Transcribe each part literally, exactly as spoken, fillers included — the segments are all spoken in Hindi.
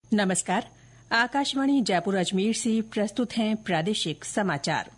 नमस्कार। आकाशवाणी जयपुर अजमेर से प्रस्तुत हैं प्रादेशिक समाचार।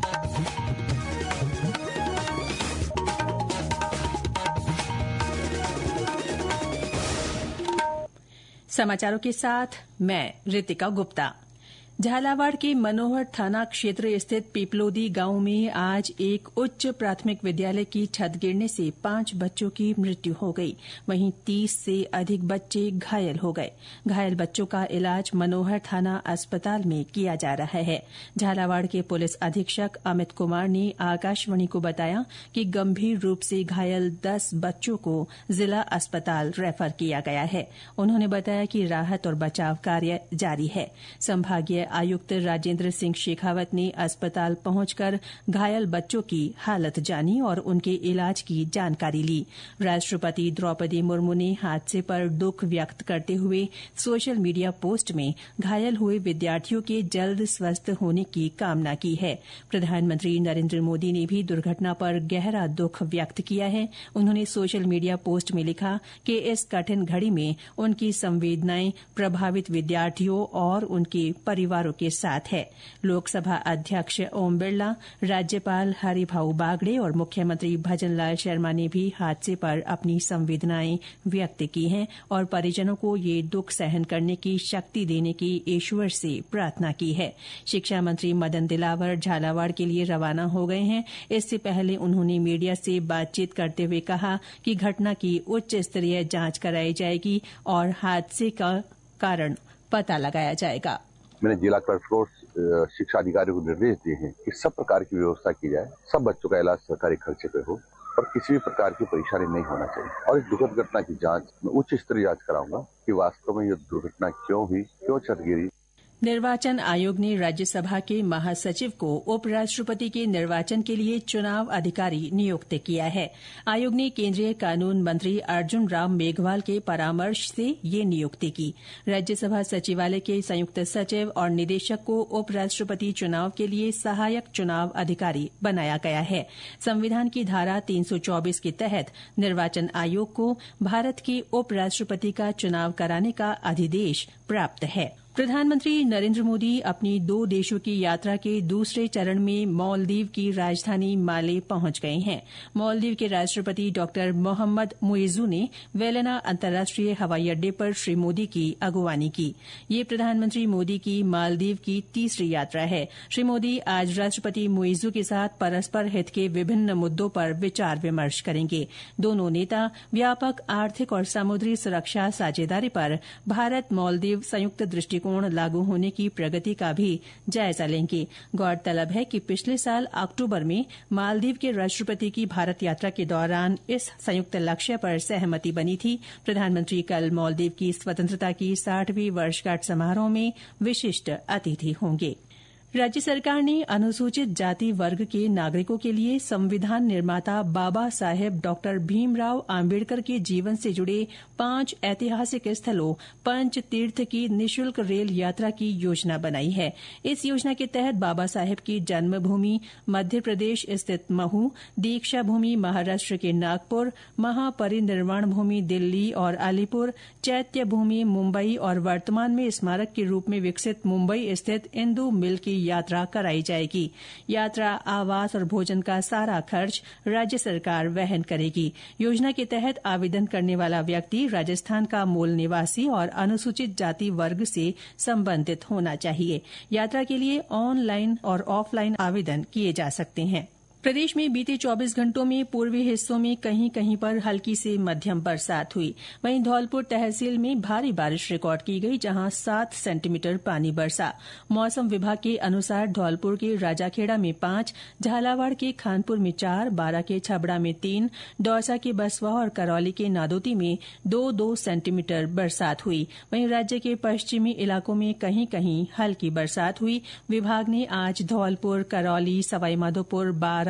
समाचारों के साथ मैं रितिका गुप्ता। झालावाड़ के मनोहर थाना क्षेत्र स्थित पीपलोदी गांव में आज एक उच्च प्राथमिक विद्यालय की छत गिरने से पांच बच्चों की मृत्यु हो गई। वहीं तीस से अधिक बच्चे घायल हो गए। घायल बच्चों का इलाज मनोहर थाना अस्पताल में किया जा रहा है। झालावाड़ के पुलिस अधीक्षक अमित कुमार ने आकाशवाणी को बताया कि गंभीर रूप से घायल दस बच्चों को जिला अस्पताल रेफर किया गया है। उन्होंने बताया कि राहत और बचाव कार्य जारी है। संभागीय आयुक्त राजेंद्र सिंह शेखावत ने अस्पताल पहुंचकर घायल बच्चों की हालत जानी और उनके इलाज की जानकारी ली। राष्ट्रपति द्रौपदी मुर्मू ने हादसे पर दुख व्यक्त करते हुए सोशल मीडिया पोस्ट में घायल हुए विद्यार्थियों के जल्द स्वस्थ होने की कामना की है। प्रधानमंत्री नरेंद्र मोदी ने भी दुर्घटना पर गहरा दुख व्यक्त किया है। उन्होंने सोशल मीडिया पोस्ट में लिखा कि इस कठिन घड़ी में उनकी संवेदनाएं प्रभावित विद्यार्थियों और उनके परिवार के साथ है। लोकसभा अध्यक्ष ओम बिरला, राज्यपाल हरिभाऊ बागड़े और मुख्यमंत्री भजनलाल शर्मा ने भी हादसे पर अपनी संवेदनाएं व्यक्त की हैं और परिजनों को ये दुख सहन करने की शक्ति देने की ईश्वर से प्रार्थना की है। शिक्षा मंत्री मदन दिलावर झालावाड़ के लिए रवाना हो गए हैं। इससे पहले उन्होंने मीडिया से बातचीत करते हुए कहा कि घटना की उच्च स्तरीय जांच कराई जाएगी और हादसे का कारण पता लगाया जाएगा। मैंने जिला कलेक्टर को शिक्षा अधिकारियों को निर्देश दिए हैं कि सब प्रकार की व्यवस्था की जाए, सब बच्चों का इलाज सरकारी खर्चे पे हो और किसी भी प्रकार की परेशानी नहीं होना चाहिए। और इस दुखद घटना की जांच मैं उच्च स्तरीय जांच कराऊंगा कि वास्तव में ये दुर्घटना क्यों हुई, क्यों छत गिरी। निर्वाचन आयोग ने राज्यसभा के महासचिव को उपराष्ट्रपति के निर्वाचन के लिए चुनाव अधिकारी नियुक्त किया है। आयोग ने केंद्रीय कानून मंत्री अर्जुन राम मेघवाल के परामर्श से ये नियुक्ति की। राज्यसभा सचिवालय के संयुक्त सचिव और निदेशक को उपराष्ट्रपति चुनाव के लिए सहायक चुनाव अधिकारी बनाया गया है। संविधान की धारा तीन सौ चौबीस के तहत निर्वाचन आयोग को भारत के उपराष्ट्रपति का चुनाव कराने का अधिदेश प्राप्त है। प्रधानमंत्री नरेंद्र मोदी अपनी दो देशों की यात्रा के दूसरे चरण में मालदीव की राजधानी माले पहुंच गए हैं। मालदीव के राष्ट्रपति डॉक्टर मोहम्मद मुइज़ू ने वेलेना अंतर्राष्ट्रीय हवाई अड्डे पर श्री मोदी की अगुवानी की। ये प्रधानमंत्री मोदी की मालदीव की तीसरी यात्रा है। श्री मोदी आज राष्ट्रपति मुइज़ू के साथ परस्पर हित के विभिन्न मुद्दों पर विचार विमर्श करेंगे। दोनों नेता व्यापक आर्थिक और समुद्री सुरक्षा साझेदारी पर भारत मालदीव संयुक्त दृष्टिकोण लागू होने की प्रगति का भी जायजा लेंगे। गौरतलब है कि पिछले साल अक्टूबर में मालदीव के राष्ट्रपति की भारत यात्रा के दौरान इस संयुक्त लक्ष्य पर सहमति बनी थी। प्रधानमंत्री कल मालदीव की स्वतंत्रता की साठवीं वर्षगांठ समारोह में विशिष्ट अतिथि होंगे। राज्य सरकार ने अनुसूचित जाति वर्ग के नागरिकों के लिए संविधान निर्माता बाबा साहेब डॉक्टर भीमराव आम्बेडकर के जीवन से जुड़े पांच ऐतिहासिक स्थलों पंच तीर्थ की निःशुल्क रेल यात्रा की योजना बनाई है। इस योजना के तहत बाबा साहेब की जन्मभूमि मध्य प्रदेश स्थित महू, दीक्षा भूमि महाराष्ट्र के नागपुर, महापरिनिर्वाण भूमि दिल्ली और अलीपुर, चैत्य भूमि मुंबई और वर्तमान में स्मारक के रूप में विकसित मुंबई स्थित इंदू मिल की यात्रा कराई जाएगी। यात्रा, आवास और भोजन का सारा खर्च राज्य सरकार वहन करेगी। योजना के तहत आवेदन करने वाला व्यक्ति राजस्थान का मूल निवासी और अनुसूचित जाति वर्ग से संबंधित होना चाहिए। यात्रा के लिए ऑनलाइन और ऑफलाइन आवेदन किए जा सकते हैं। प्रदेश में बीते चौबीस घंटों में पूर्वी हिस्सों में कहीं कहीं पर हल्की से मध्यम बरसात हुई। वहीं धौलपुर तहसील में भारी बारिश रिकॉर्ड की गई, जहां सात सेंटीमीटर पानी बरसा। मौसम विभाग के अनुसार धौलपुर के राजाखेड़ा में पांच, झालावाड़ के खानपुर में चार, बारां के छबड़ा में तीन, दौसा के बसवा और करौली के नादोती में दो दो सेंटीमीटर बरसात हुई। वहीं राज्य के पश्चिमी इलाकों में कहीं कहीं हल्की बरसात हुई। विभाग ने आज धौलपुर, करौली, सवाईमाधोपुर, बारां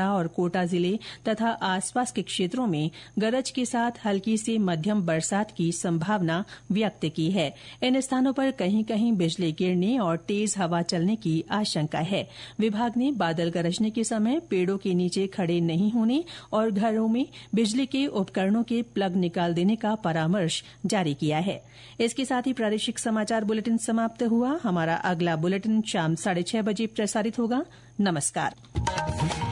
बांसवाड़ा और कोटा जिले तथा आसपास के क्षेत्रों में गरज के साथ हल्की से मध्यम बरसात की संभावना व्यक्त की है। इन स्थानों पर कहीं कहीं बिजली गिरने और तेज हवा चलने की आशंका है। विभाग ने बादल गरजने के समय पेड़ों के नीचे खड़े नहीं होने और घरों में बिजली के उपकरणों के प्लग निकाल देने का परामर्श जारी किया है। इसके साथ ही प्रादेशिक समाचार बुलेटिन समाप्त हुआ। हमारा अगला बुलेटिन शाम साढ़े छह बजे प्रसारित होगा। नमस्कार।